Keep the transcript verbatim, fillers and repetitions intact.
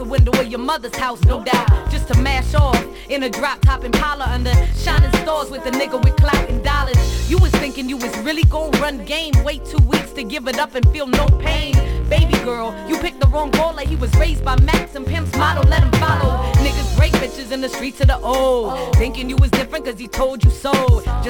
the window of your mother's house, no doubt. Just to mash off in a drop-top Impala under shining stars with a nigga with clout and dollars. You was thinking you was really gon' run game. Wait two weeks to give it up and feel no pain. Baby girl, you picked the wrong baller. He was raised by Max and Pimp's motto, let him follow. Niggas break bitches in the streets of the old, thinking you was different cause he told you so. Just